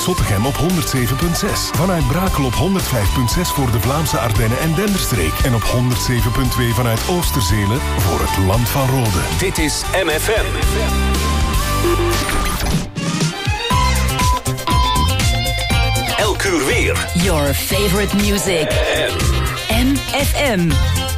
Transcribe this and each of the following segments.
Zottegem op 107.6. Vanuit Brakel op 105.6 voor de Vlaamse Ardennen en Denderstreek. En op 107.2 vanuit Oosterzelen voor het Land van Rode. Dit is MFM. Elk uur weer. Your favorite music. MFM.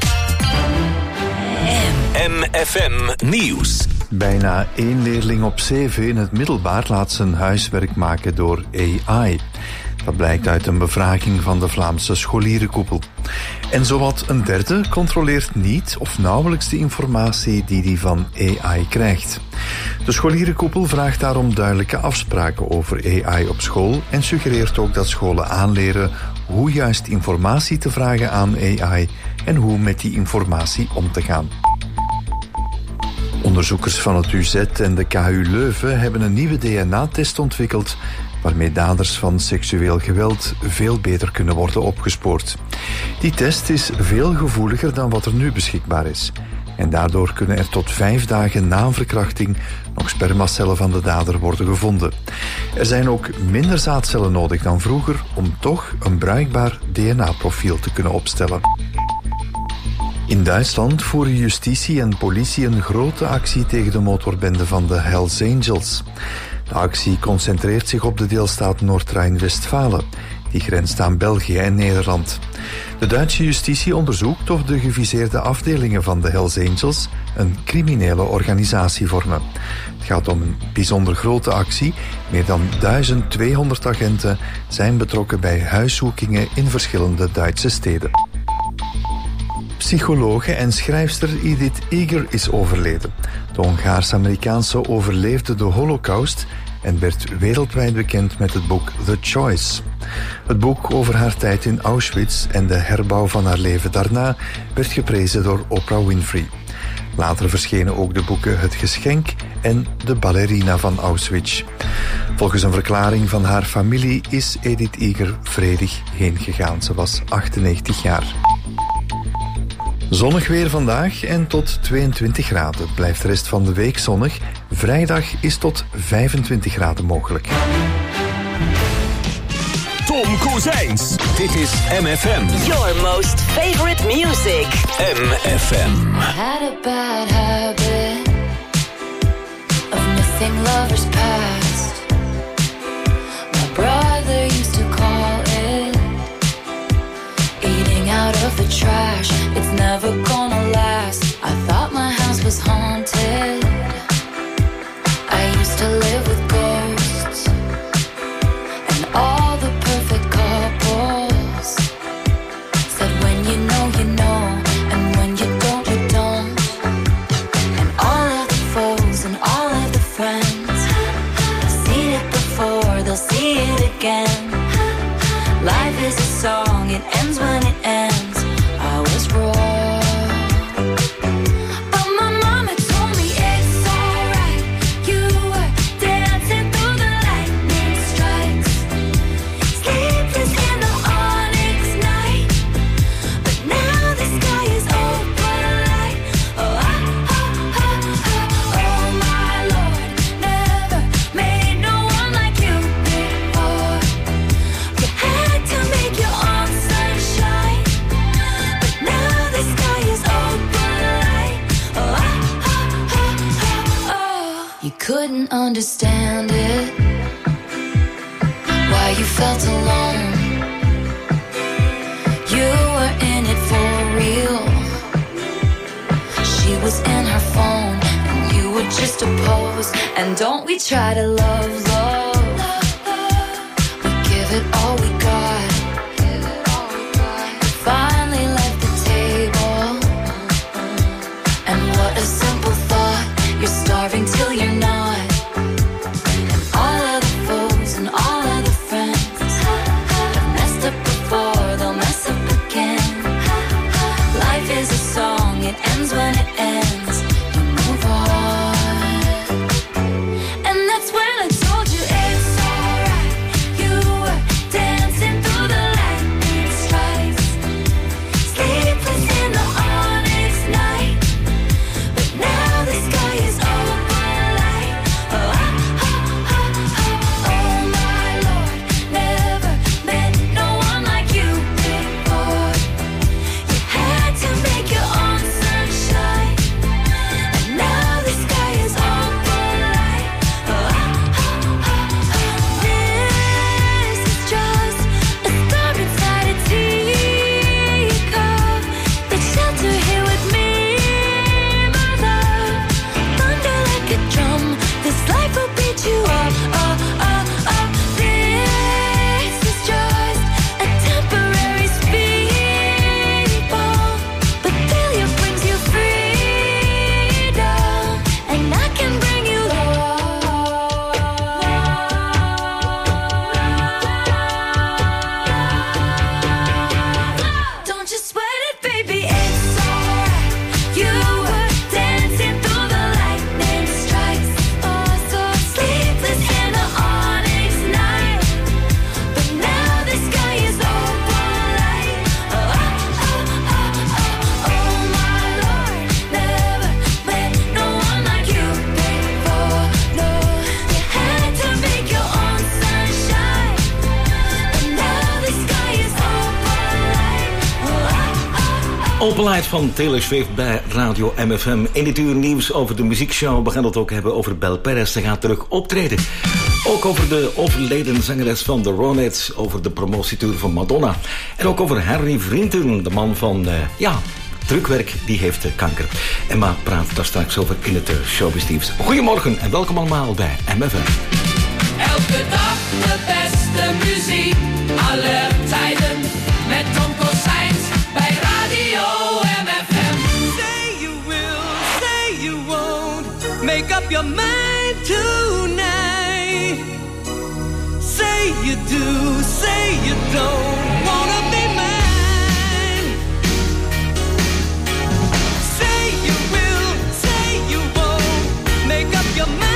MFM Nieuws. Bijna 1 leerling op 7 in het middelbaar laat zijn huiswerk maken door AI. Dat blijkt uit een bevraging van de Vlaamse scholierenkoepel. En zowat een derde controleert niet of nauwelijks de informatie die hij van AI krijgt. De scholierenkoepel vraagt daarom duidelijke afspraken over AI op school en suggereert ook dat scholen aanleren hoe juist informatie te vragen aan AI en hoe met die informatie om te gaan. Onderzoekers van het UZ en de KU Leuven hebben een nieuwe DNA-test ontwikkeld waarmee daders van seksueel geweld veel beter kunnen worden opgespoord. Die test is veel gevoeliger dan wat er nu beschikbaar is. En daardoor kunnen er tot 5 dagen na een verkrachting nog spermacellen van de dader worden gevonden. Er zijn ook minder zaadcellen nodig dan vroeger om toch een bruikbaar DNA-profiel te kunnen opstellen. In Duitsland voeren justitie en politie een grote actie tegen de motorbende van de Hells Angels. De actie concentreert zich op de deelstaat Noord-Rijn-Westfalen, die grenst aan België en Nederland. De Duitse justitie onderzoekt of de geviseerde afdelingen van de Hells Angels een criminele organisatie vormen. Het gaat om een bijzonder grote actie. Meer dan 1200 agenten zijn betrokken bij huiszoekingen in verschillende Duitse steden. Psychologe en schrijfster Edith Eger is overleden. De Hongaars-Amerikaanse overleefde de Holocaust en werd wereldwijd bekend met het boek The Choice. Het boek over haar tijd in Auschwitz en de herbouw van haar leven daarna werd geprezen door Oprah Winfrey. Later verschenen ook de boeken Het Geschenk en De Ballerina van Auschwitz. Volgens een verklaring van haar familie is Edith Eger vredig heengegaan. Ze was 98 jaar. Zonnig weer vandaag en tot 22 graden. Het blijft de rest van de week zonnig. Vrijdag is tot 25 graden mogelijk. Tom Kozijns. Dit is MFM. Your most favorite music. MFM. I had a bad habit of missing lovers past. My brother used to call it eating out of the trash. It's never gonna last. I thought my house was haunted. I used to live with ghosts and all the perfect couples said when you know, and when you don't. And all of the foes and all of the friends have seen it before, they'll see it again. Life is a song, it ends when it ends. I was wrong, but my mama told me it's alright. You were dancing through the lightning strikes, sleepless in the onyx night. But now the sky is open light. Oh, oh my Lord, never made no one like you before. You had to make your own sunshine, but now the sky is open light. Oh, you couldn't understand it, why you felt alone. You were in it for real. She was in her phone and you were just a pose. And don't we try to love, we give it all we got. Finally left the table, and what a simple thought. You're starving till you're not. And all of the foes and all of the friends have messed up before, they'll mess up again. Life is a song, it ends when it ends. You move on. And that's when I told you it's alright. You were dancing through the lightning strikes, sleepless in the onyx night. But now the sky is open Openheid van Taylor Swift bij Radio MFM. In dit uur nieuws over de muziekshow. We gaan het ook hebben over Bel Perez. Ze gaat terug optreden. Ook over de overleden zangeres van The Ronettes. Over de promotietour van Madonna. En ook over Henry Vrienden, de man van, drukwerk, die heeft kanker. Emma praat daar straks over in het Showbiz Nieuws. Goedemorgen en welkom allemaal bij MFM. Elke dag de beste muziek, alle tijden, met Tom Kossijns bij Radio MFM. Say you will, say you won't, make up your mind tonight. Say you do, say you don't, wanna be mine. Say you will, say you won't, make up your mind.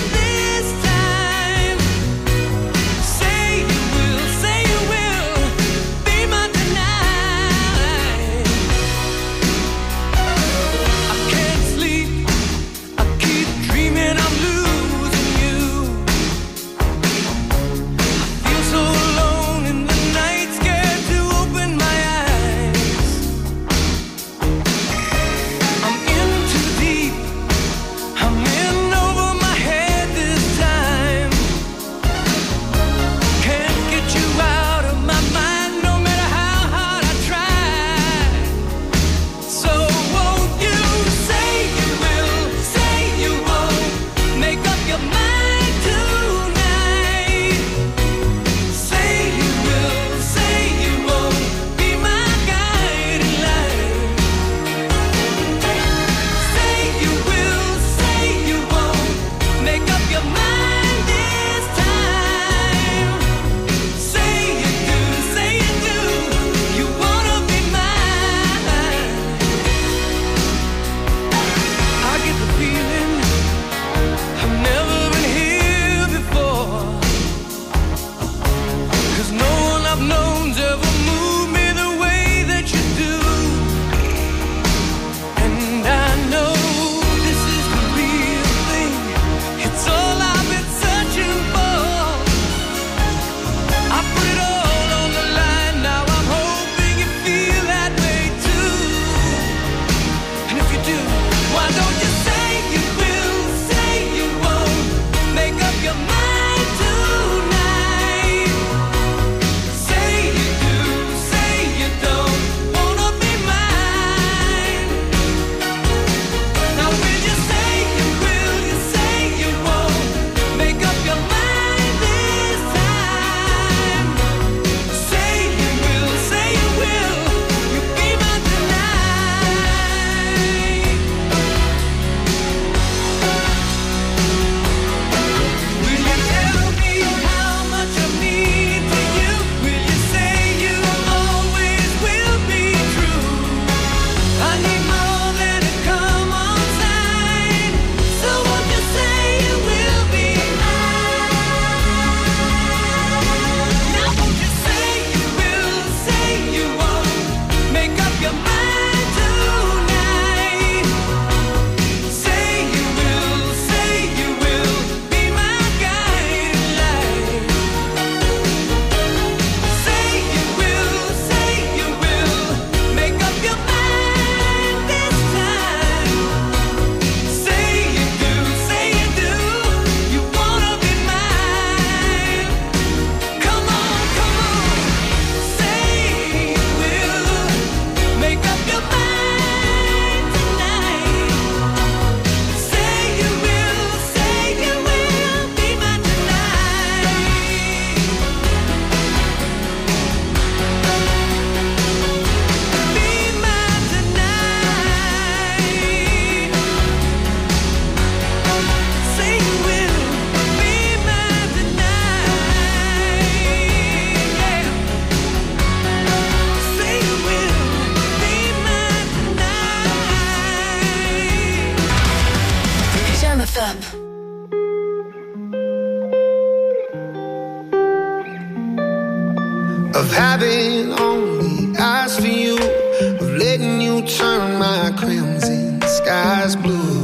Of having only eyes for you, of letting you turn my crimson skies blue.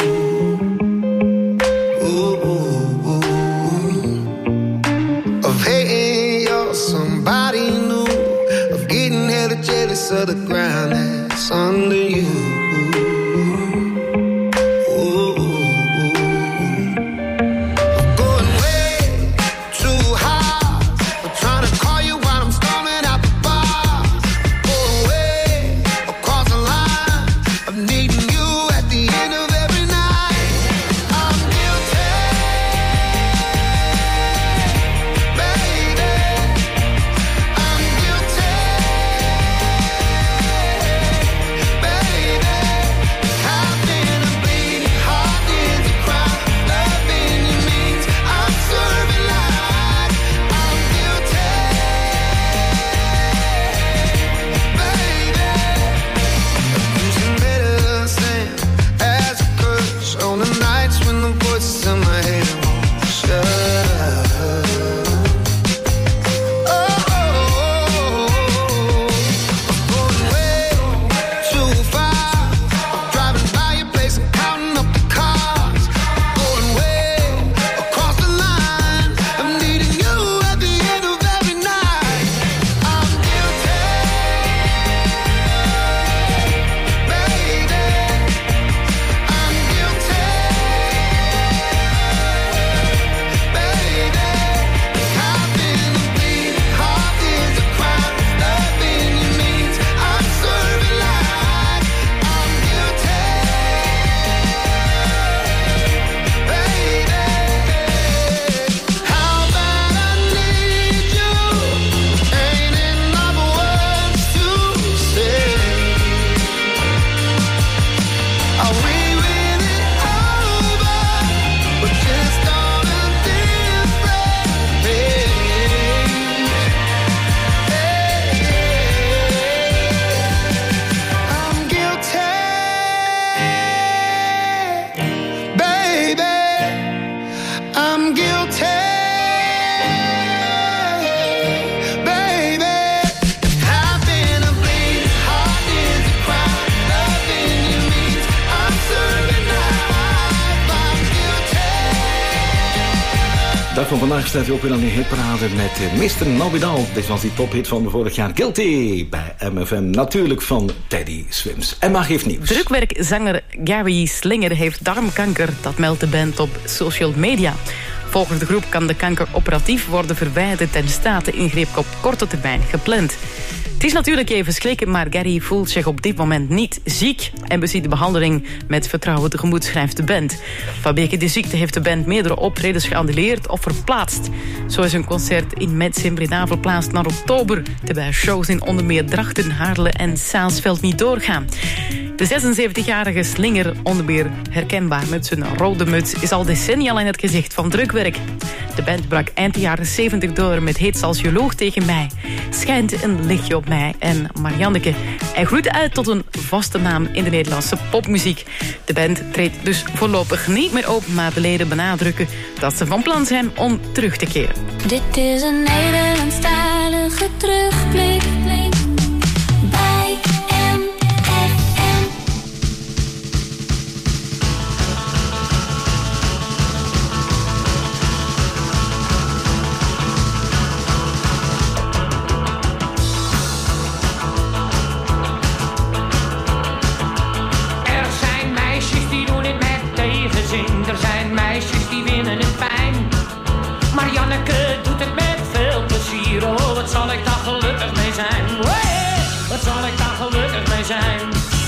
Of hating you're somebody new, of getting hella jealous of the ground that's Dag van vandaag staat u ook weer aan de hitparade met Mr. Nobidal. Dit was die tophit van vorig jaar. Guilty bij MFM. Natuurlijk van Teddy Swims. Emma geeft nieuws. Drukwerkzanger Gary Slinger heeft darmkanker. Dat meldt de band op social media. Volgens de groep kan de kanker operatief worden verwijderd en staat de ingreep op korte termijn gepland. Het is natuurlijk even schrikken, maar Gary voelt zich op dit moment niet ziek en beziet de behandeling met vertrouwen tegemoet, schrijft de band. Vanwege de ziekte heeft de band meerdere optredens geannuleerd of verplaatst. Zo is een concert in Metz in Breda verplaatst naar oktober, terwijl shows in onder meer Drachten, Haarlem en Saalsveld niet doorgaan. De 76-jarige Slinger, onder meer herkenbaar met zijn rode muts, is al decennia in het gezicht van drukwerk. De band brak eind de jaren 70 door met hits als Je loog tegen mij, Schijnt een lichtje op mij en Marianneke. Hij groeide uit tot een vaste naam in de Nederlandse popmuziek. De band treedt dus voorlopig niet meer op, maar de leden benadrukken dat ze van plan zijn om terug te keren. Dit is een Nederlandstalige terugblik bij MFM. Er zijn meisjes die doen het met tegenzin. Er zijn meisjes die winnen het fijn. Marianneke doet het met veel plezier. Oh, wat zal ik daar gelukkig mee zijn. Hey, wat zal ik daar gelukkig mee zijn.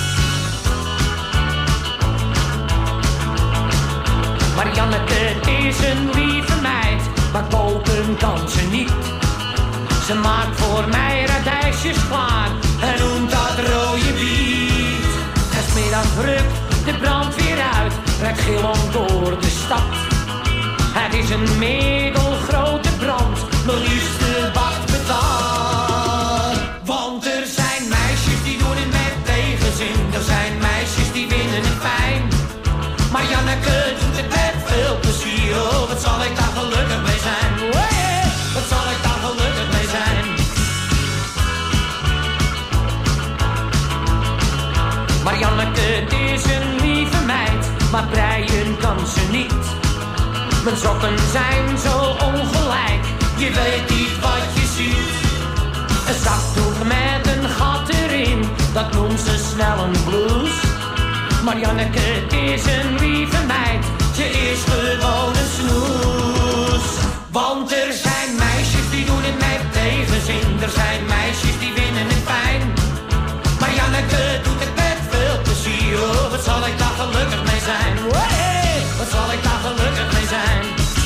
Marianneke is een lieve meid, maar koken kan ze niet. Ze maakt voor mij radijsjes klaar en noemt dat rode biet. En 's middags rukt de brandweer uit, rijdt gillend door de stad. Het is een middelgrote brand, maar liefste wacht betaald. Want er zijn meisjes die doen het met tegenzin. Er zijn meisjes die winnen het fijn. Marianneke doet het met veel plezier. Oh, wat zal ik daar gelukkig mee zijn. Hey, wat zal ik daar gelukkig mee zijn. Marianneke is een lieve meid, maar breien kan ze niet. Mijn sokken zijn zo ongelijk, je weet niet wat je ziet. Een zakdoek met een gat erin, dat noemt ze snel een blouse. Marianneke is een lieve meid, ze is gewoon een snoes. Want er zijn meisjes die doen het met tegenzin. Er zijn meisjes die winnen het fijn. Marianneke doet het met veel plezier. Oh, wat zal ik daar gelukkig mee zijn. Hey, wat zal ik daar gelukkig mee zijn.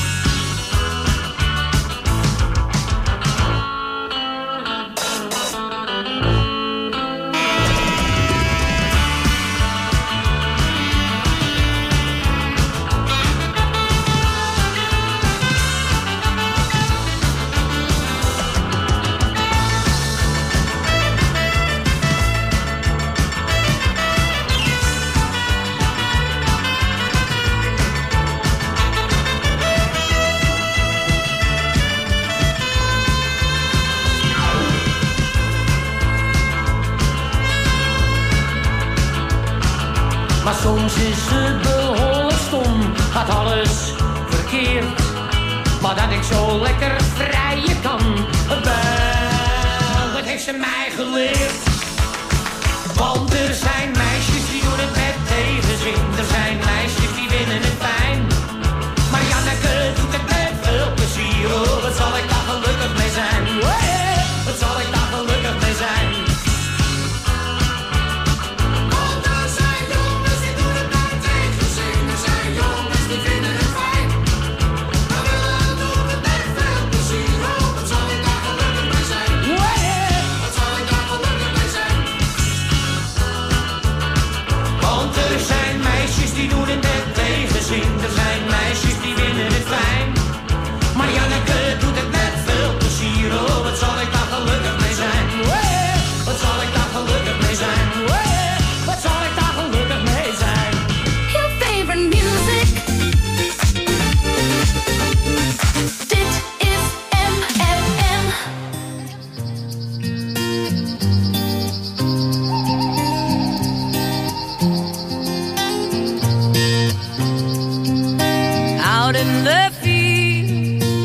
Maar soms is ze behoorlijk stom, gaat alles verkeerd. Maar dat ik zo lekker vrijen kan, wel, dat heeft ze mij geleerd. Want er zijn meisjes die doen het met tegenzin. Er zijn meisjes die winnen het fijn. Marianneke doet het met veel plezier. Oh, wat zal ik daar gelukkig mee zijn. Hey, wat zal ik daar gelukkig mee zijn. Die doen het met tegenzin. Er zijn meisjes die winnen het fijn. Marianneke doet het met veel plezier. Oh, wat zal ik daar gelukkig mee zijn. Hey, wat zal ik daar gelukkig mee zijn. Hey, wat zal ik daar gelukkig mee zijn. Your favorite music. Dit is MFM. Out in the field,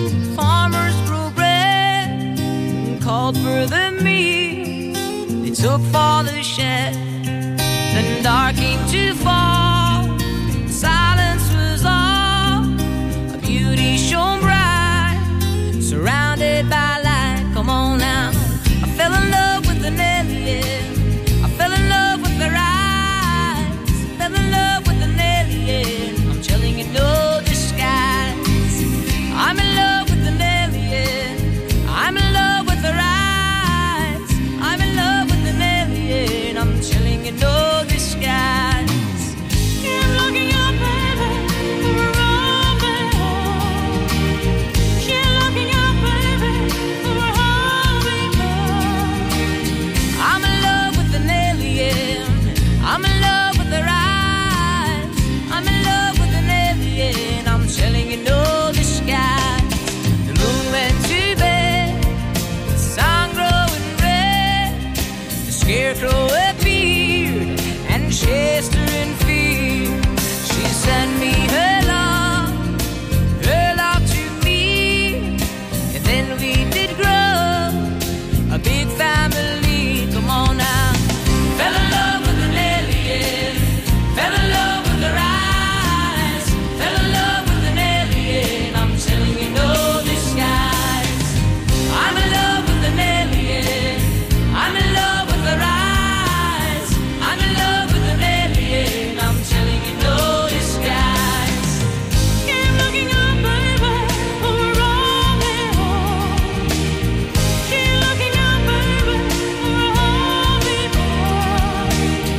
shed. Then dark came to fall. Silence was all. A beauty shone bright, surrounded by light. Come on now. I fell in love with an alien. I fell in love with their eyes. Fell in love with an alien. I'm telling you, no disguise. I'm in love with an alien. I'm in love with their eyes. I'm in love with an alien. I'm telling you, no disguise. Yeah, I'm looking up, baby, for a romance. Yeah, looking up, baby, for a hummingbird. I'm in love with an alien. I'm in love with their eyes. I'm in love with an alien. I'm telling you, no disguise. The moon went to bed, the sun growing red. The scarecrow appeared and chased her in fear. She sent me her love to me, and then we did grow a big family. Come on now. Fell in love with an alien. Fell in love with her eyes. Fell in love with an alien. I'm telling you, no disguise. I'm in love with an alien. I'm in love with her eyes. I'm in love with an alien. I'm telling you, no disguise. Yeah, I'm looking up, baby, for a Romeo. Yeah, looking up, baby, for a hummingbird.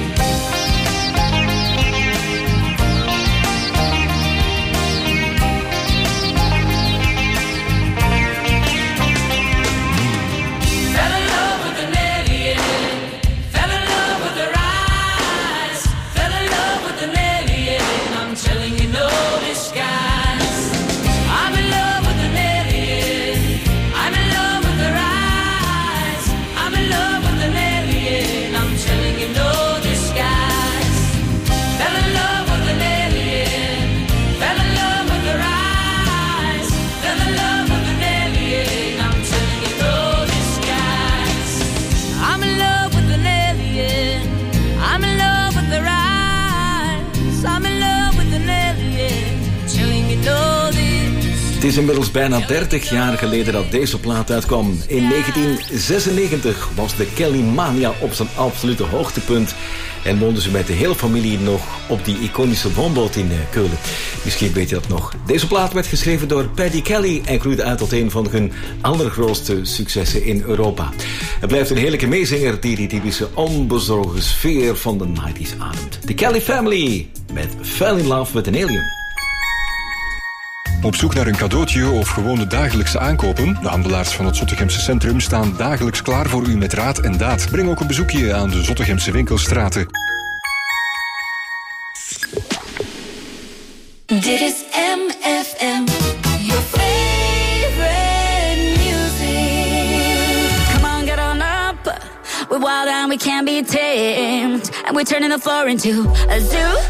Fell in love with an alien. Fell in love with her eyes. Fell in love with an alien. I'm telling you, no disguise. I'm in love with an alien. I'm in love with her eyes. I'm in love with an alien. I'm telling you, no disguise. Fell in love with an alien. Fell in love with her eyes. Fell in love with an alien. I'm telling you, no disguise. I'm in love with an alien. I'm in love with her eyes. I'm in love with an alien. Telling you, no disguise. Het is inmiddels bijna 30 jaar geleden dat deze plaat uitkwam. In 1996 was de Kelly Mania op zijn absolute hoogtepunt. En woonden ze met de hele familie nog op die iconische woonboot in Keulen. Misschien weet je dat nog. Deze plaat werd geschreven door Paddy Kelly en groeide uit tot een van hun allergrootste successen in Europa. Het blijft een heerlijke meezinger die die typische onbezorgde sfeer van de 90s ademt. De Kelly Family met Fell in Love with an Alien. Op zoek naar een cadeautje of gewone dagelijkse aankopen? De handelaars van het Zottegemse Centrum staan dagelijks klaar voor u met raad en daad. Breng ook een bezoekje aan de Zottegemse winkelstraten. Dit is MFM, your favorite music. Come on, get on up. We're wild and we can't be tamed. And we're turning the floor into a zoo.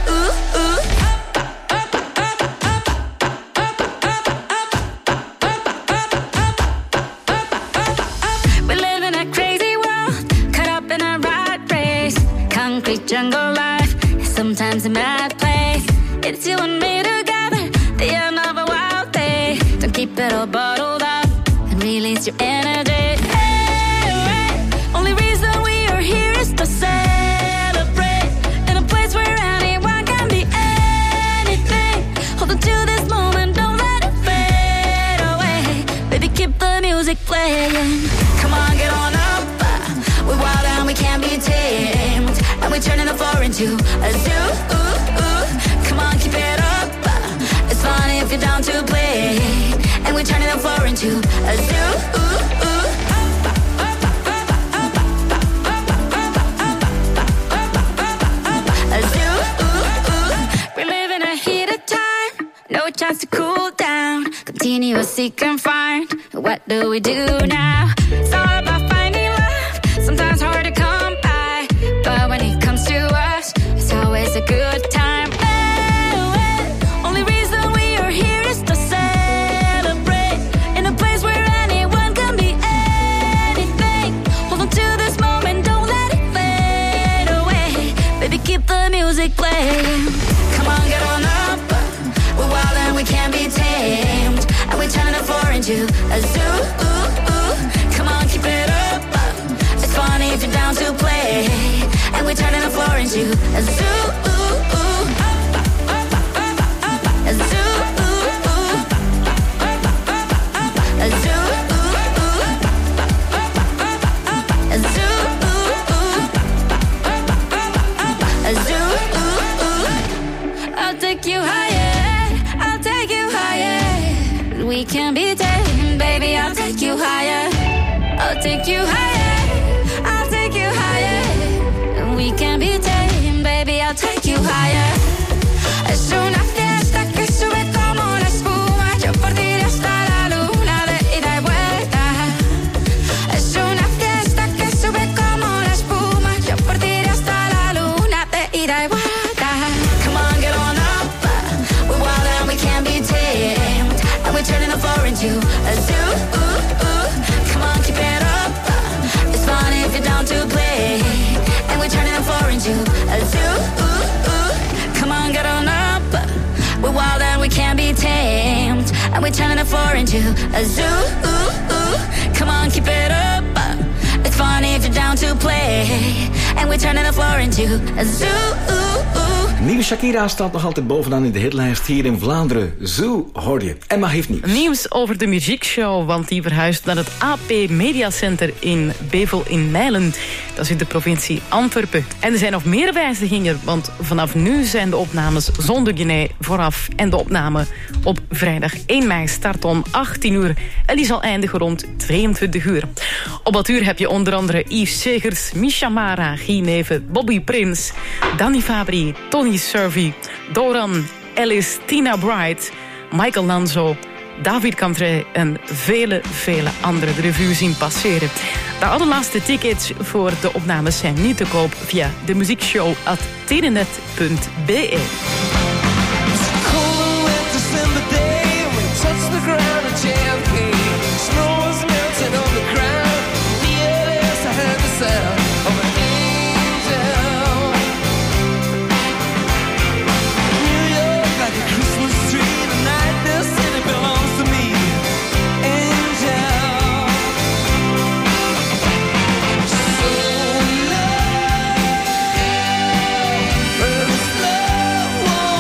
We live in a crazy world, caught up in a rat race. Concrete jungle life, sometimes a mad place. It's you and me together, the end of a wild day. Don't keep it all bottled up and release your energy. Hey, only reason we are here is to celebrate. In a place where anyone can be anything. Hold on to this moment, don't let it fade away. Baby, keep the music playing. Come on, get on up. We're wild and we can't be tamed. And we're turning the floor into a zoo. Come on, keep it up. It's fun if you're down to play. And we're turning the floor into a zoo. A zoo. We live in a heated time, no chance to cool down. Continuous seek and find. What do we do now? It's all about finding love. Sometimes hard to come by, but when it comes to us, it's always a good time. Only reason we are here is to celebrate. In a place where anyone can be anything. Hold on to this moment, don't let it fade you. A zoo, come on, keep it up. It's funny if you're down to play, and we're turning the floor into a zoo. A zoo, a zoo, a zoo, a zoo. I'll take you higher, I'll take you higher. We can be tamed, baby, I'll take you higher. I'll take you higher, I'll take you higher. We can be tamed, baby, I'll take you higher. Es una fiesta que sube como la espuma. Yo por ti iré hasta la luna de ida y vuelta. Es una fiesta que sube como la espuma. Yo por ti iré hasta la luna de ida y vuelta. Come on, get on up. We're wild and we can't be tamed, and we're turning the floor into a zoo. Come on, keep it up. It's fun if you're down to play, and we're turning the floor into a zoo. Come on, get on up. We're wild and we can't be tamed, and we're turning the floor into a zoo. Come on, keep it up. It's fun if you're down to play, and we're turning the floor into a zoo. Nieuwe Shakira staat nog altijd bovenaan in de hitlijst hier in Vlaanderen. Zoo, hoor je. Emma heeft nieuws. Nieuws over de muziekshow, want die verhuist naar het AP Media Center in Bevel in Mijlen. Dat is in de provincie Antwerpen. En er zijn nog meer wijzigingen, want vanaf nu zijn de opnames zonder diner vooraf. En de opname op vrijdag 1 mei start om 18 uur. En die zal eindigen rond 22 uur. Op dat uur heb je onder andere Yves Segers, Misha Mara, Guy Neven, Bobby Prins, Danny Fabri, Tony Survey, Doran, Alice, Tina Bright, Michael Lanzo, David Camvrij en vele andere de revue zien passeren. De allerlaatste tickets voor de opnames zijn nu te koop via de muziekshow@telenet.be. Whoa.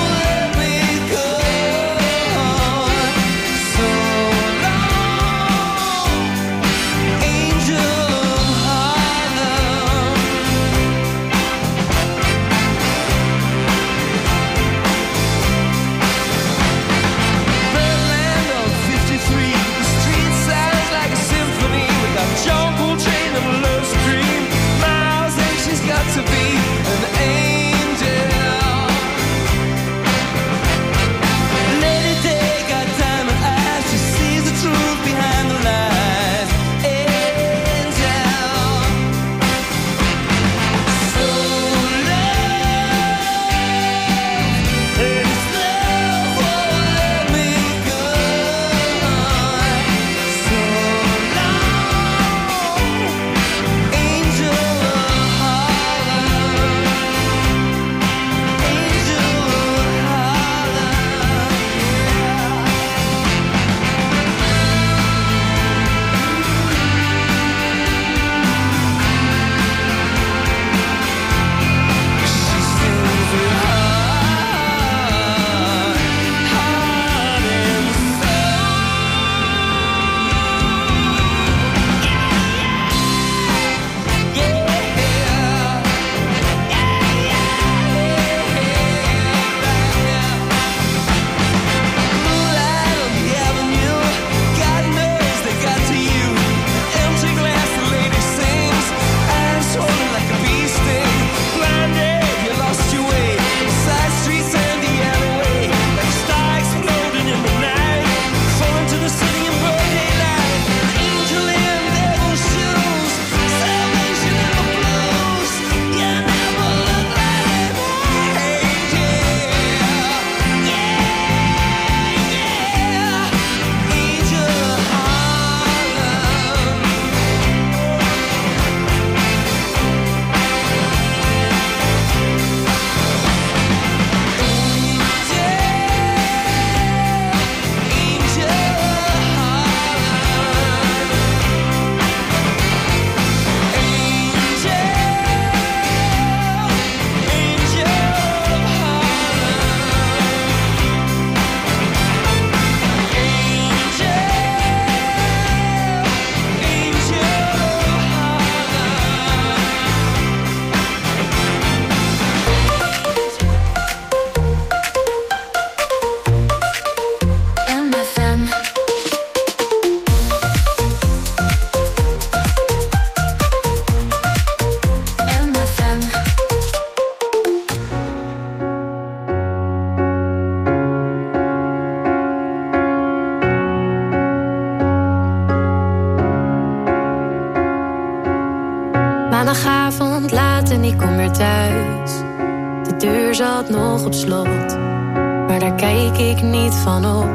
Maandagavond laat en ik kom weer thuis. De deur zat nog op slot, maar daar kijk ik niet van op.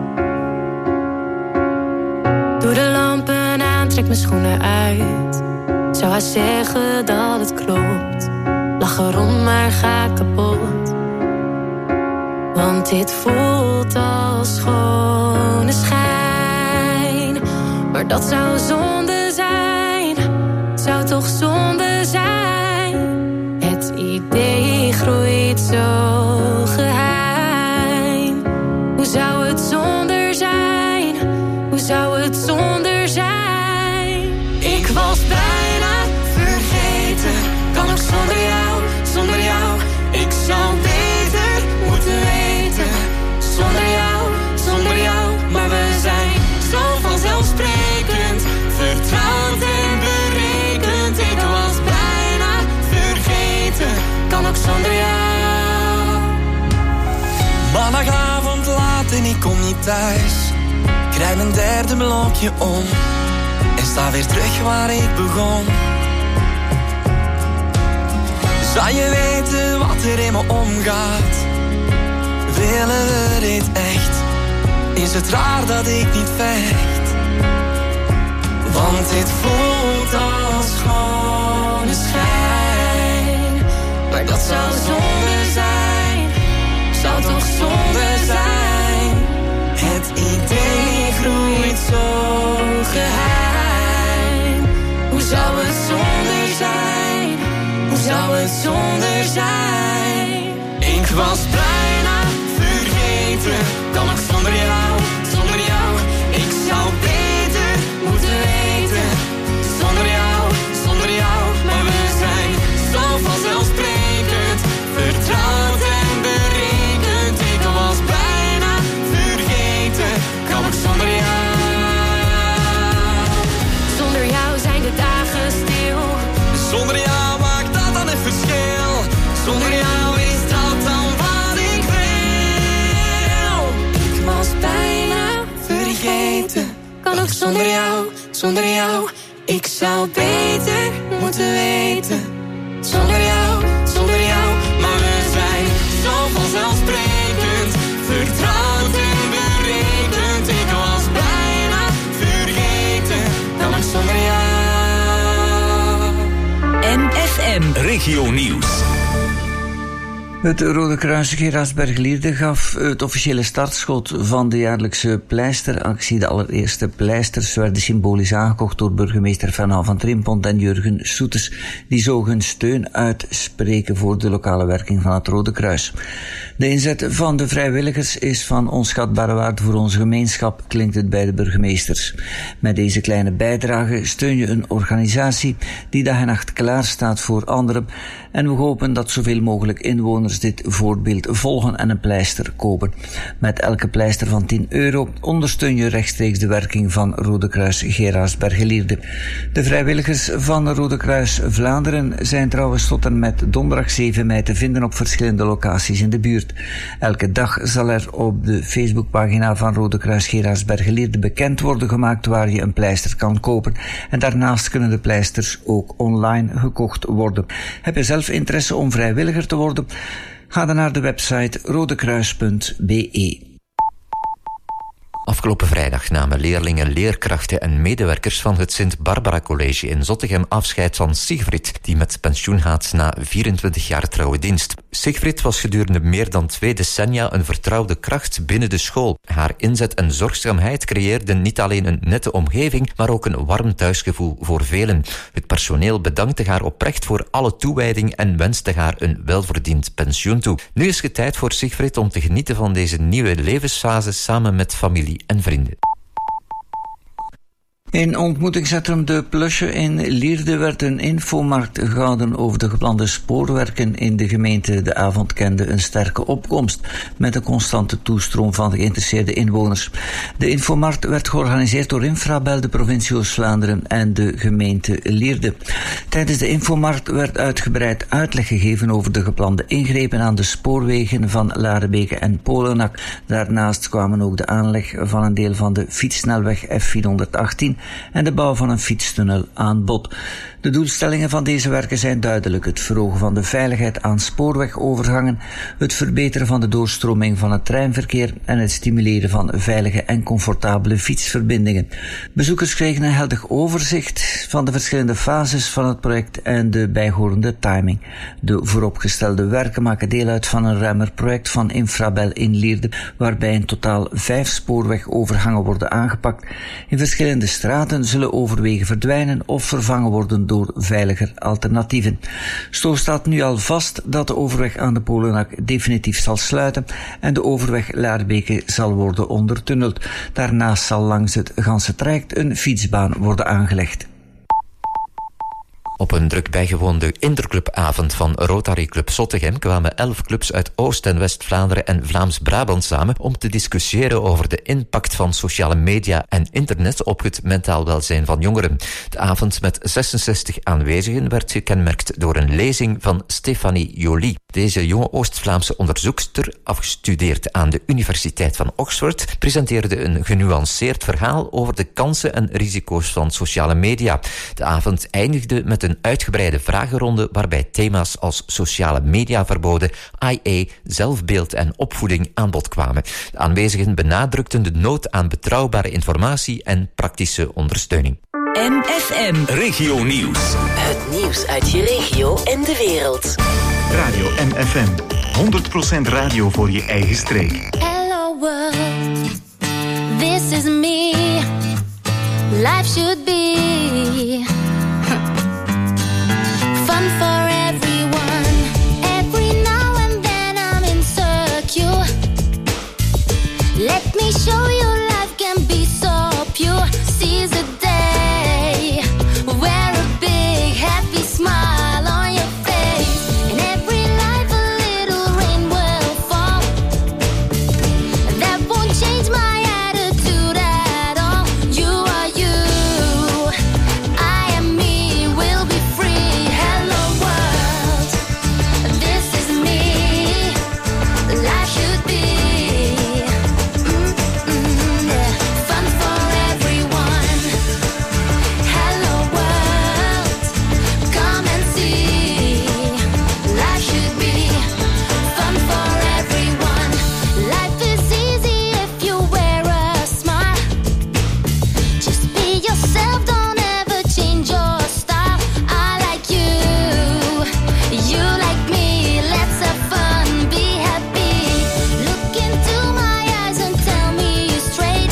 Doe de lampen aan, trek mijn schoenen uit. Zou hij zeggen dat het klopt? Lach erom, maar ga kapot. Want dit voelt als schone schijn. Maar dat zou zonde zijn. Zou toch zonde zijn. Het idee groeit zo geheim. Hoe zou het zonder zijn? Hoe zou het zonder zijn? Ik was bijna vergeten. Kan ook zonder jou, zonder jou. Ik zou beter moeten weten. Zonder jou, maar we zijn zo vanzelfsprekend. Vertrouwd en berekend. Ik was bijna vergeten. Kan ook zonder jou. Maandagavond laat en ik kom niet thuis. Krijg mijn derde blokje om. En sta weer terug waar ik begon. Zou je weten wat er in me omgaat? Willen we dit echt? Is het raar dat ik niet vecht? Want dit voelt als schone schijn. Maar dat zou zonde zijn. Zou toch zonde zijn. Het idee groeit zo geheim. Hoe zou het zonder zijn? Hoe zou het zonder zijn? Ik was bijna vergeten. Kan ook zonder jou, zonder jou. Ik zou beter moeten weten. Zonder jou, maar we zijn zo vanzelfsprekend. Vertrouwd en berekend. Ik was bijna vergeten. Kan ook zonder jou. Zonder jou zijn de dagen stil. Zonder jou maakt dat dan het verschil. Zonder jou is dat dan wat ik wil. Ik was bijna vergeten. Kan ook zonder jou. Ik zou beter moeten weten. Zonder jou, maar we zijn zo vanzelfsprekend. Vertrouwd en berekend. Ik was bijna vergeten. Kan ook zonder jou. MFM Regio Nieuws. Het Rode Kruis Geraardsberg-Lierde gaf het officiële startschot van de jaarlijkse pleisteractie. De allereerste pleisters werden symbolisch aangekocht door burgemeester Fernand van Trimpont en Jurgen Soetes, die zo hun steun uitspreken voor de lokale werking van het Rode Kruis. De inzet van de vrijwilligers is van onschatbare waarde voor onze gemeenschap, klinkt het bij de burgemeesters. Met deze kleine bijdrage steun je een organisatie die dag en nacht klaar staat voor anderen, en we hopen dat zoveel mogelijk inwoners dit voorbeeld volgen en een pleister kopen. Met elke pleister van €10 ondersteun je rechtstreeks de werking van Rode Kruis Geraardsberg-Lierde. De vrijwilligers van Rode Kruis Vlaanderen zijn trouwens tot en met donderdag 7 mei te vinden op verschillende locaties in de buurt. Elke dag zal er op de Facebookpagina van Rode Kruis Geraardsberg-Lierde bekend worden gemaakt waar je een pleister kan kopen. En daarnaast kunnen de pleisters ook online gekocht worden. Heb je zelf interesse om vrijwilliger te worden? Ga dan naar de website rodekruis.be. Afgelopen vrijdag namen leerlingen, leerkrachten en medewerkers van het Sint-Barbara College in Zottegem afscheid van Sigrid, die met pensioen gaat na 24 jaar trouwe dienst. Sigrid was gedurende meer dan 2 decennia een vertrouwde kracht binnen de school. Haar inzet en zorgzaamheid creëerden niet alleen een nette omgeving, maar ook een warm thuisgevoel voor velen. Het personeel bedankte haar oprecht voor alle toewijding en wenste haar een welverdiend pensioen toe. Nu is het tijd voor Sigrid om te genieten van deze nieuwe levensfase samen met familie en vrienden. In ontmoetingscentrum De Plusje in Lierde werd een infomarkt gehouden over de geplande spoorwerken in de gemeente. De avond kende een sterke opkomst met een constante toestroom van de geïnteresseerde inwoners. De infomarkt werd georganiseerd door Infrabel, de provincie Oost-Vlaanderen en de gemeente Lierde. Tijdens de infomarkt werd uitgebreid uitleg gegeven over de geplande ingrepen aan de spoorwegen van Larebeke en Polenak. Daarnaast kwamen ook de aanleg van een deel van de fietssnelweg F418 en de bouw van een fietstunnel aan bod. De doelstellingen van deze werken zijn duidelijk: het verhogen van de veiligheid aan spoorwegovergangen, het verbeteren van de doorstroming van het treinverkeer en het stimuleren van veilige en comfortabele fietsverbindingen. Bezoekers kregen een helder overzicht van de verschillende fases van het project en de bijhorende timing. De vooropgestelde werken maken deel uit van een ruimer project van Infrabel in Lierde, waarbij in totaal 5 spoorwegovergangen worden aangepakt. In verschillende straten zullen overwegen verdwijnen of vervangen worden door veiliger alternatieven. Zo staat nu al vast dat de overweg aan de Polenak definitief zal sluiten en de overweg Laarbeke zal worden ondertunneld. Daarnaast zal langs het ganse traject een fietsbaan worden aangelegd. Op een druk bijgewoonde interclubavond van Rotary Club Zottegem kwamen 11 clubs uit Oost- en West-Vlaanderen en Vlaams-Brabant samen om te discussiëren over de impact van sociale media en internet op het mentaal welzijn van jongeren. De avond met 66 aanwezigen werd gekenmerkt door een lezing van Stefanie Joly. Deze jonge Oost-Vlaamse onderzoekster, afgestudeerd aan de Universiteit van Oxford, presenteerde een genuanceerd verhaal over de kansen en risico's van sociale media. De avond eindigde met een uitgebreide vragenronde waarbij thema's als sociale mediaverboden, IA, zelfbeeld en opvoeding aan bod kwamen. De aanwezigen benadrukten de nood aan betrouwbare informatie en praktische ondersteuning. MFM. Regio Nieuws. Het nieuws uit je regio en de wereld. Radio MFM. 100% radio voor je eigen streek. Hello world, this is me. Life should be fun for everyone. Every now and then I'm insecure. Let me show you life can be so pure. Seize the day, wear a big happy smile on your face. In every life a little rain will fall. That won't change my attitude at all. You are you, I am me, we'll be free. Hello world, this is me. Life should be fun for everyone. Hello world, come and see. Life should be fun for everyone. Life is easy if you wear a smile. Just be yourself, don't ever change your style. I like you, you like me. Let's have fun, be happy. Look into my eyes and tell me straight.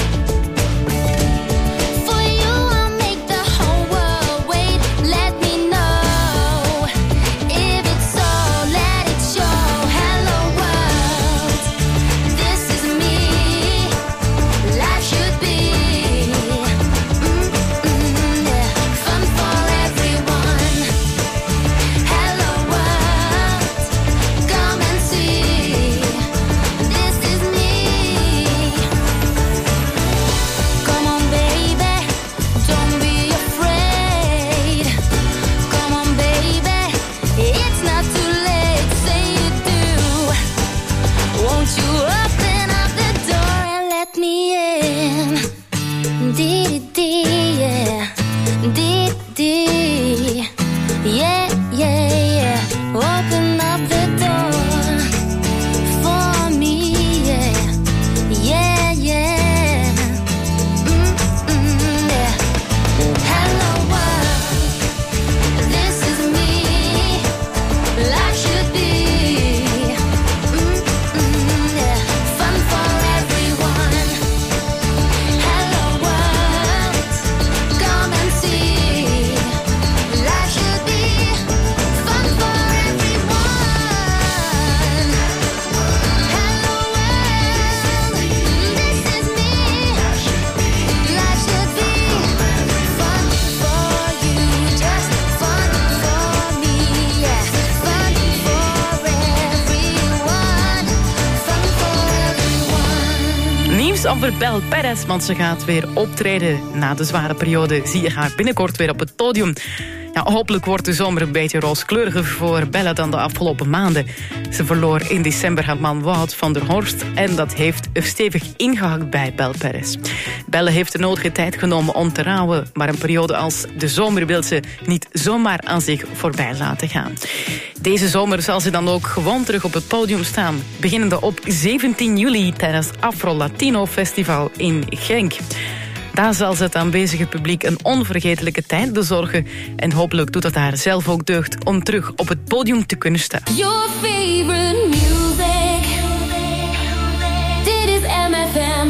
For you I'll make the whole world wait. Let me know if it's so, let it show. Hello world, this is me. Life should be fun for everyone. Hello world, come and see. This is me. Come on baby, don't be afraid. Come on baby, it's not too late. Say you do. Won't you open up the door and let me in? Dee-dee-dee, yeah. Dee-dee. Yeah, yeah, yeah. Open up the door for me, yeah. Yeah, yeah. Yeah. Hello world, this is me. Life should be fun for everyone. Hello world, come and see. Life should be fun for everyone. Hello world, this is me. Life should be fun for you, just fun for me, yeah. Fun for everyone, fun for everyone. Nieuws over Bel Perez, want ze gaat weer optreden. Na de zware periode zie je haar binnenkort weer op het podium. Ja, hopelijk wordt de zomer een beetje rooskleuriger voor Belle dan de afgelopen maanden. Ze verloor in december haar man Wout van der Horst en dat heeft stevig ingehakt bij Belle Perez. Belle heeft de nodige tijd genomen om te rouwen, maar een periode als de zomer wil ze niet zomaar aan zich voorbij laten gaan. Deze zomer zal ze dan ook gewoon terug op het podium staan, beginnende op 17 juli tijdens Afro Latino Festival in Genk. Daar zal ze het aanwezige publiek een onvergetelijke tijd bezorgen en hopelijk doet het haar zelf ook deugd om terug op het podium te kunnen staan. Your favorite music. Dit is MFM.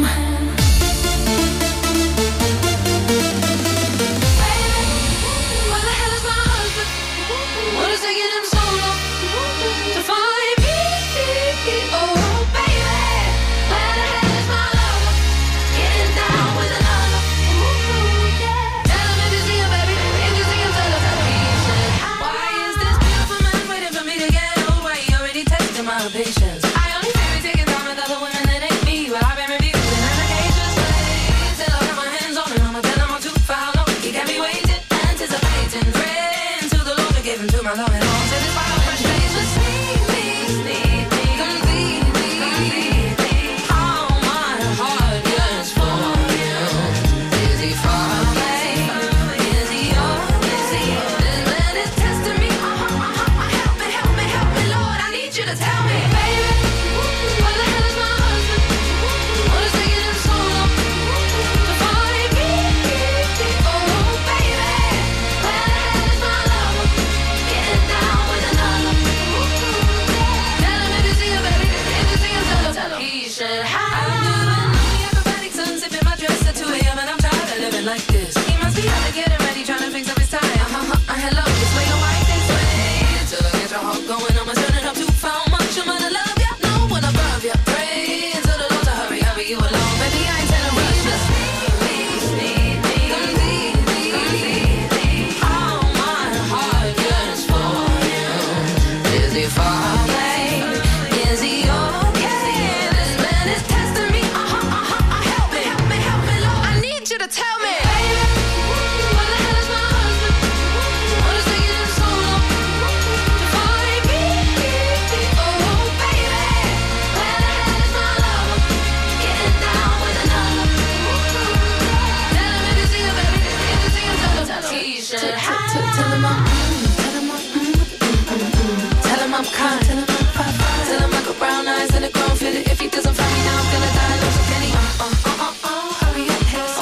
Patience. I only feel we taking time with other women that ain't me, but I've been reviewing allegations. Till I got my hands on it, I'ma tell them I'm too far long. He got me waiting, anticipating, praying to the Lord to give him to my Lord and all. Till this final frustration, sneak me, complete me. All my heart yearns for you. Is he far away? Is he yours? This man is testing me. Help me, Lord, I need you to tell me. Like this, he must be out to get it ready, trying to fix up his tie. Hello, just wait a while, they sway till I get your heart going. I'ma turn it up too far much. I'm gonna love ya, no one above ya. Pray to the Lord to hurry you along, baby. I ain't telling rush. Just need me, completely. All my heart yearns for you. Is he far away? Is he okay? This man is testing me. Help me, Lord. I need you to tell me. I'm kind. Tell him I got brown eyes and a grown fit. If he doesn't find me now, I'm gonna die. Lose a penny. Hurry up, hiss.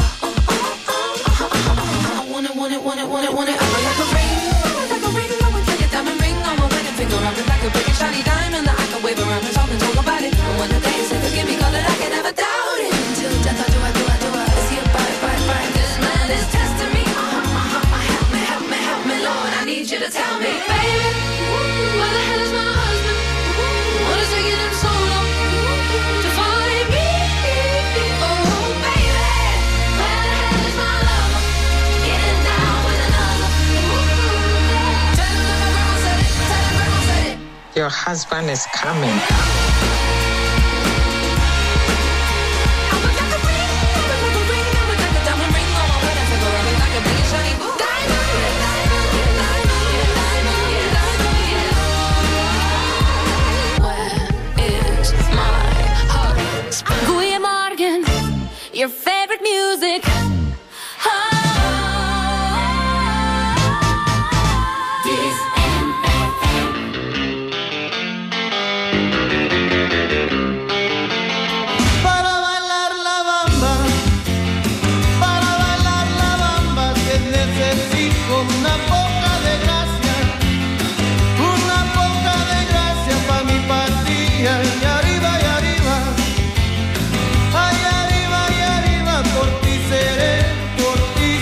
I want it. I'm like a ring. I would take a diamond ring on my wedding finger. I'm like a big and shiny diamond that I can wave around and talk about it. And when the day is forgive me, call it, I can never doubt it. Until death, I do. Is he a bite? This man is testing me. Help me, Lord. I need you to tell me, baby. Where the hell is my husband? What is taking him so long to find me? Oh, baby, where the hell is my lover? Getting down with another. Tell him that my grandma said it. Your husband is coming. Goeiemorgen, your favorite music. This Para bailar la bamba que necesito una poca de gracia pa' mi patria. Y arriba, ay arriba, por ti seré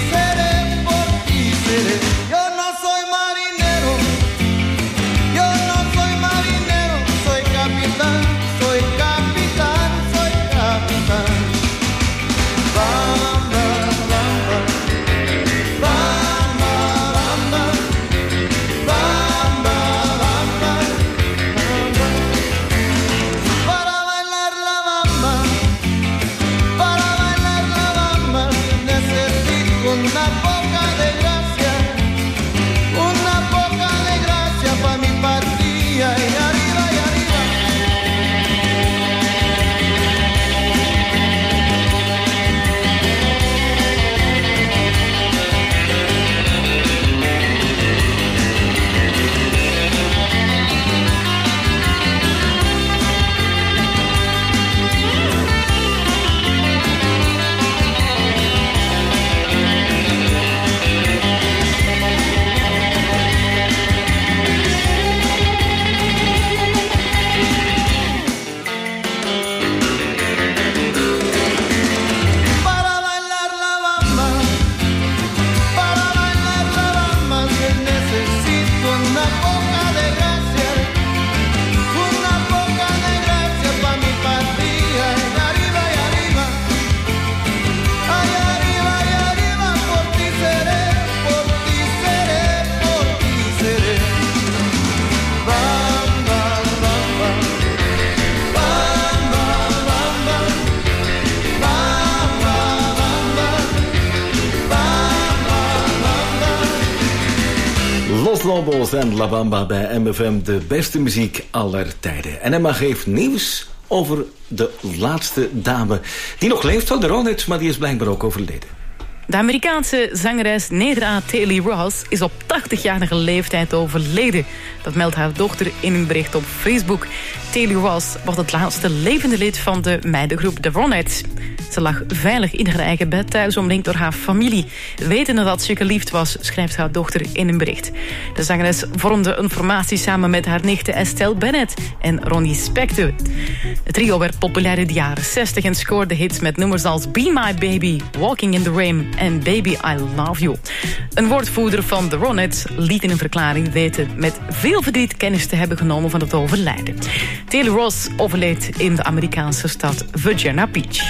Los Lobos en La Bamba bij MFM, de beste muziek aller tijden. En Emma geeft nieuws over de laatste dame die nog leeft van de Ronettes, maar die is blijkbaar ook overleden. De Amerikaanse zangeres Nedra Taylor Ross is op 80-jarige leeftijd overleden. Dat meldt haar dochter in een bericht op Facebook. Taylor Ross wordt het laatste levende lid van de meidengroep The Ronettes. Ze lag veilig in haar eigen bed thuis, omringd door haar familie. Wetende dat ze geliefd was, schrijft haar dochter in een bericht. De zangeres vormde een formatie samen met haar nichten Estelle Bennett en Ronnie Spector. Het trio werd populair in de jaren 60 en scoorde hits met nummers als Be My Baby, Walking in the Rain en Baby I Love You. Een woordvoerder van The Ronettes liet in een verklaring weten met veel verdriet kennis te hebben genomen van het overlijden. Taylor Ross overleed in de Amerikaanse stad Virginia Beach.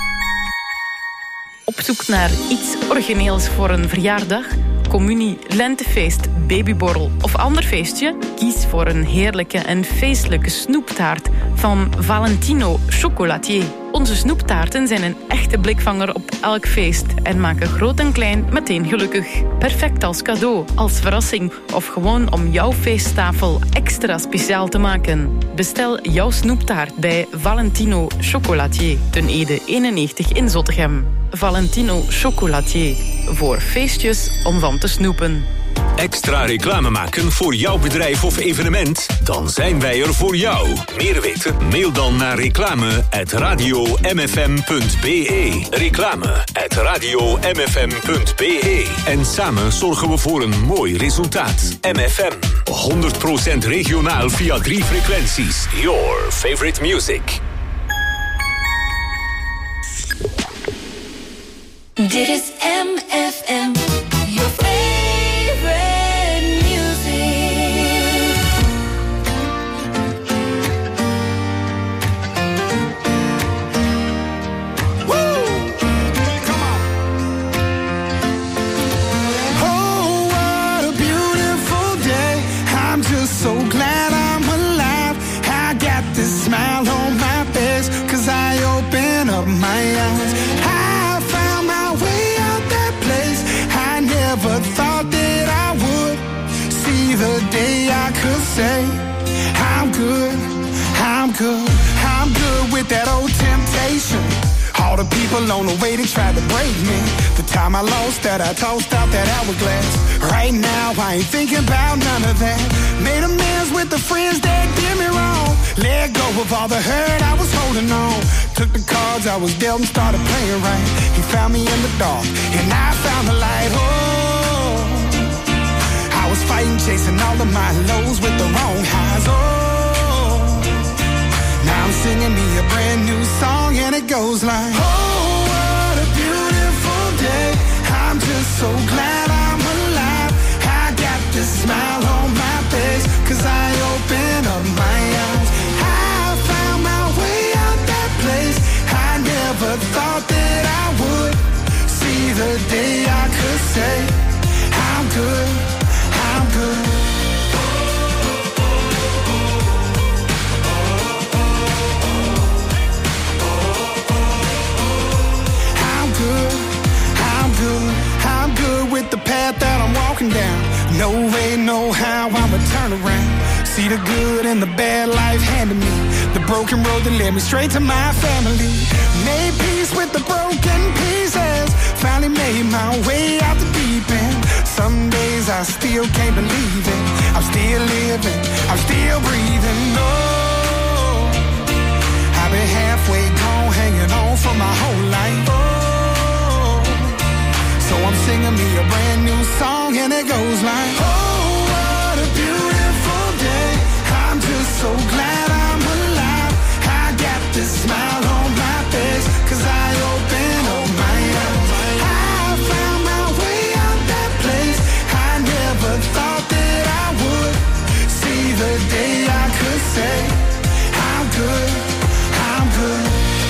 Op zoek naar iets origineels voor een verjaardag, communie, lentefeest, babyborrel of ander feestje? Kies voor een heerlijke en feestelijke snoeptaart van Valentino Chocolatier. Onze snoeptaarten zijn een echte blikvanger op elk feest en maken groot en klein meteen gelukkig. Perfect als cadeau, als verrassing of gewoon om jouw feesttafel extra speciaal te maken. Bestel jouw snoeptaart bij Valentino Chocolatier, ten Ede 91 in Zottegem. Valentino Chocolatier, voor feestjes om van te snoepen. Extra reclame maken voor jouw bedrijf of evenement? Dan zijn wij er voor jou. Meer weten? Mail dan naar reclame@radiomfm.be. Reclame@radiomfm.be. En samen zorgen we voor een mooi resultaat. MFM, 100% regionaal via 3 frequenties. Your favorite music. Dit is MFM, your favorite music. Woo! Come on. Oh, what a beautiful day. I'm just so glad I'm alive. I got this smile on my face, 'cause I open up my eyes. Never thought that I would see the day I could say I'm good, I'm good, I'm good with that old temptation. All the people on the way that tried to break me. The time I lost that, I tossed out that hourglass. Right now I ain't thinking about none of that. Made amends with the friends that did me wrong. Let go of all the hurt I was holding on. Took the cards I was dealt and started playing right. He found me in the dark and I found the light. Oh, I was fighting, chasing all of my lows with the wrong highs. Oh, now I'm singing me a brand new song and it goes like, oh, what a beautiful day. I'm just so glad I'm alive. I got this smile on my face, 'cause I open up my eyes. I found my way out that place. I never thought that I would see the day I could say I'm good, I'm good. I'm good, I'm good, I'm good with the path that I'm walking down. No way, no how, I'ma turn around. See the good and the bad life handed me. The broken road that led me straight to my family. Made peace with the broken pieces. Finally made my way out the deep end. Some days I still can't believe it. I'm still living, I'm still breathing. No, I've been halfway gone, hanging on for my whole life. Oh, so I'm singing me a brand new song and it goes like, oh, what a beautiful day. I'm just so glad I'm alive. I got this smile on my face, 'cause I open up my eyes. I found my way out that place. I never thought that I would see the day I could say I'm good, I'm good.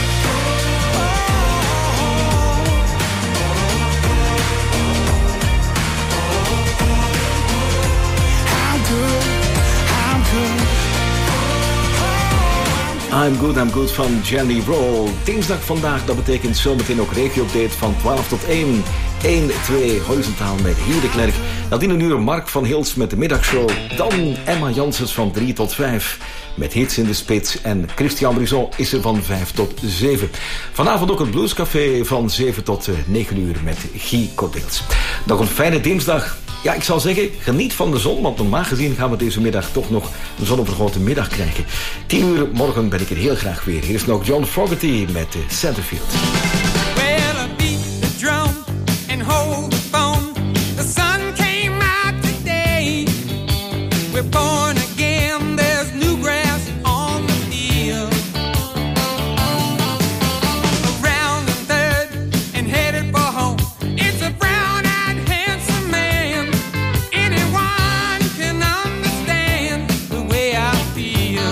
I'm Good, I'm Good van Jelly Roll. Dinsdag vandaag, dat betekent zometeen ook regio-update van 12 tot 1. 1-2 horizontaal met Hier de Klerk. Nadien een uur Mark van Hils met de middagshow. Dan Emma Janssens van 3 tot 5 met hits in de spits. En Christian Brison is er van 5 tot 7. Vanavond ook het Bluescafé van 7 tot 9 uur met Guy Cordeels. Nog een fijne dinsdag. Ja, ik zou zeggen, geniet van de zon, want normaal gezien gaan we deze middag toch nog een zonovergoten middag krijgen. 10 uur morgen ben ik er heel graag weer. Hier is nog John Fogerty met Centerfield. Well, I beat the drum and hold the phone. The sun came out today. We're born again, there's new grass on the field. Around the third and headed for home. It's a brown-eyed handsome man. Anyone can understand the way I feel.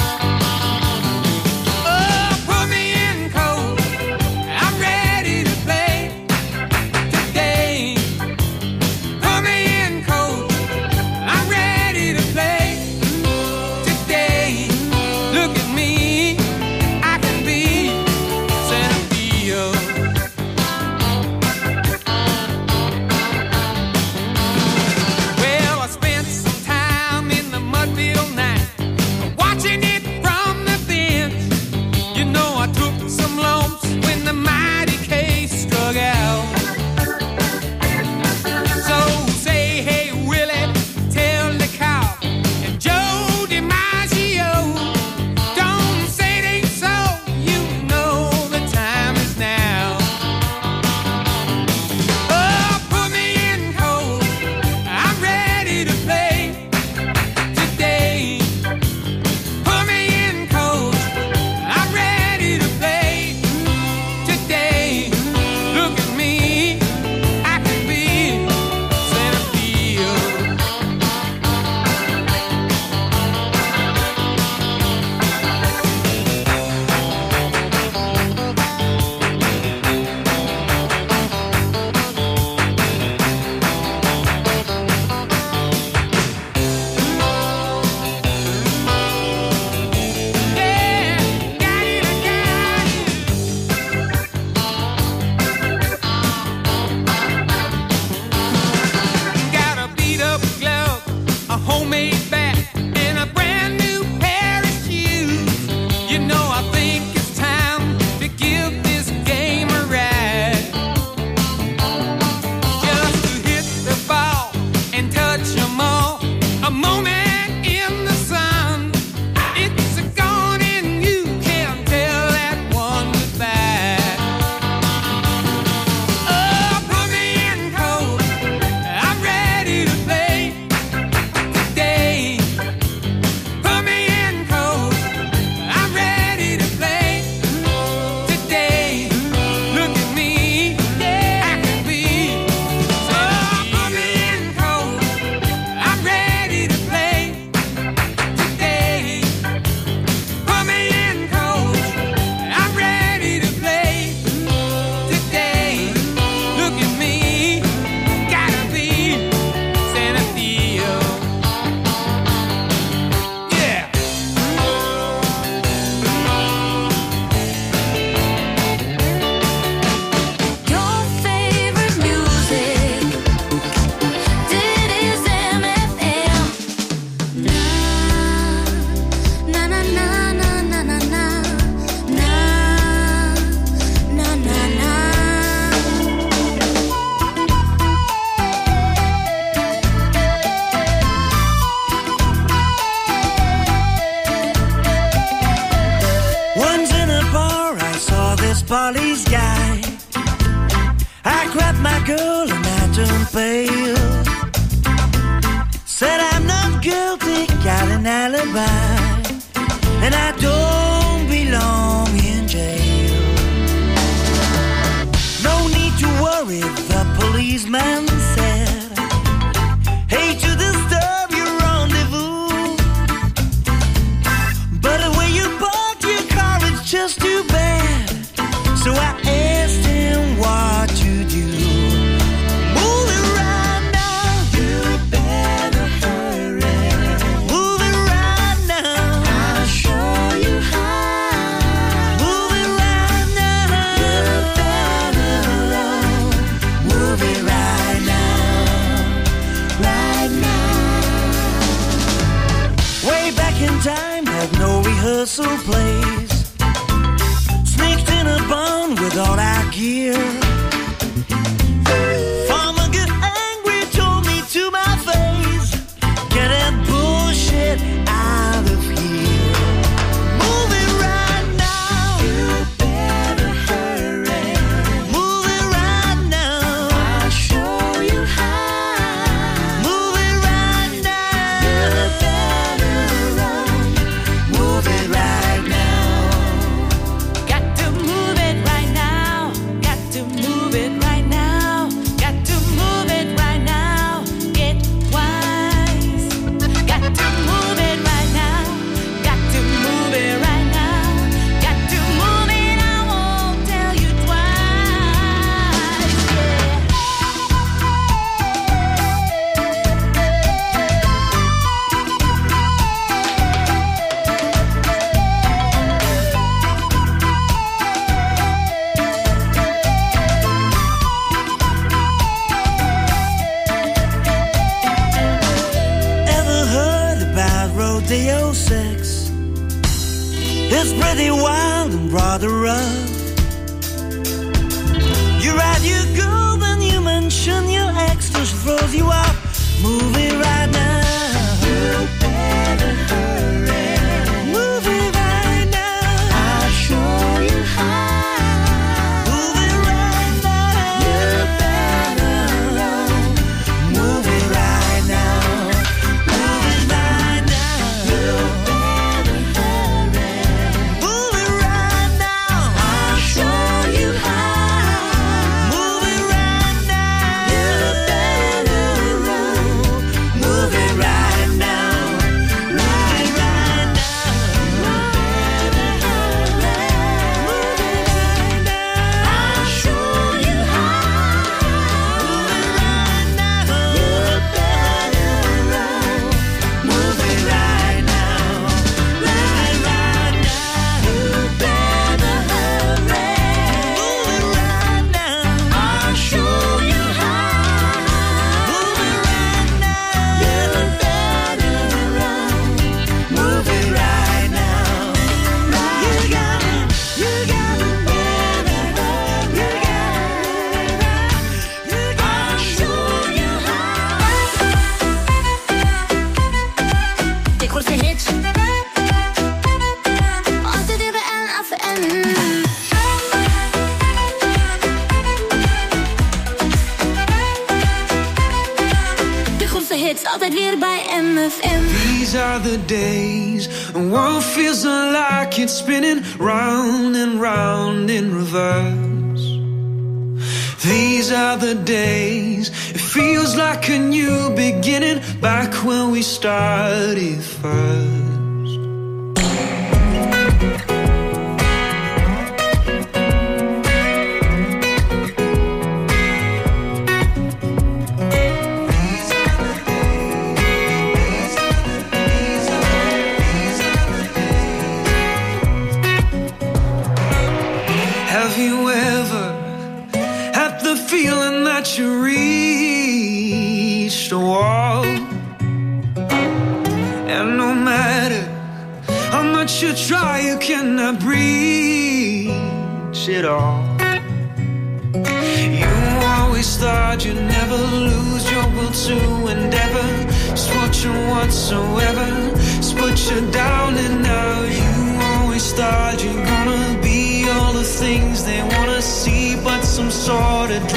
Oh, put me in cold. I'm ready to play today. Put me in cold. I'm ready to play today. Look at me, I can be center field. Well, I spent some time in the Mudville night, watching it from the bench. You know I took some lumps when the mighty case struck out. So say, hey Willie, tell the cop and Joe DiMaggio, don't say it ain't so. You know the time is now. Oh, put me in cold. I'm ready to play today. Put me in cold. I'm ready to play today. Look at me, I can be center field. Got a beat up glove, a homemade bat, and a brand new pair of shoes. You know I think it's time to give this game a ride. Just to hit the ball and touch 'em all. A moment in the sun. It's gone and you can't tell that one goodbye. Oh, put me in cold. I'm ready to play today. Put me in cold. I'm ready to play today. Look at me, I can be. Oh, put me in cold. I'm ready to play today. Put me in cold. I'm ready to play today. Look at me, gotta be center field. Yeah. Your favorite music, it is MFM. Na na na na na na na na na na. Once in a bar, I saw this Polly's guy. I grabbed my girl and I turned pale. Said I'm not guilty, got an alibi, and I don't belong in jail. No need to worry, the policeman said. Hate to disturb your rendezvous, but the way you parked your car, it's just too bad. So I asked him what to do. Move it right now, you better hurry. Move it right now, I'll show you how. Move it right now, you better run. Move rehearsal place. Sneaked in a barn with all our gear. Farmer get angry, told me to my face, get that bullshit out of here. Move it right now. You better hurry. Move it right now. I'll show you how. Move it right now. You better run. Move it right now. Got to move it right now. Got to move it right now. Got to move it right now. Get wise. Got to move it right now. Got to move it right now. Got to move it. I won't tell you twice. Ever heard about rodeo sex? It's pretty wild and rather rough. You ride your girl, then you mention your ex, just throws you up. Move it right now. You better hurry. Move it right now. I'll show you how. Move it right now. You better run. Move it right now. Move it right now. You better hurry. Move it right now. I'll show you how. Move it right now. You better run. Move it right now. Move it right now. You better hurry. Move it right now. I'll show you how. Move it right now. You better run. Move it right now. Right now. You better hurry. Move it right now. I'll show you how. Move it right now. You better run. Move it right now. You got it. You got it. You got it. I'll show you how. Ik hoor de hits. Altijd in en af en. De grootste hits, altijd weer bij MFM. These are the days the world feels like it's spinning round and round in reverse. These are the days it feels like a new beginning back when we started first. Have you ever had the feeling that you reached a wall? And no matter how much you try, you cannot reach it all. You always thought you'd never lose your will to endeavor. Just watching whatsoever, just put you down, and now you always thought you're gonna be all the things they wanna see, but some sort of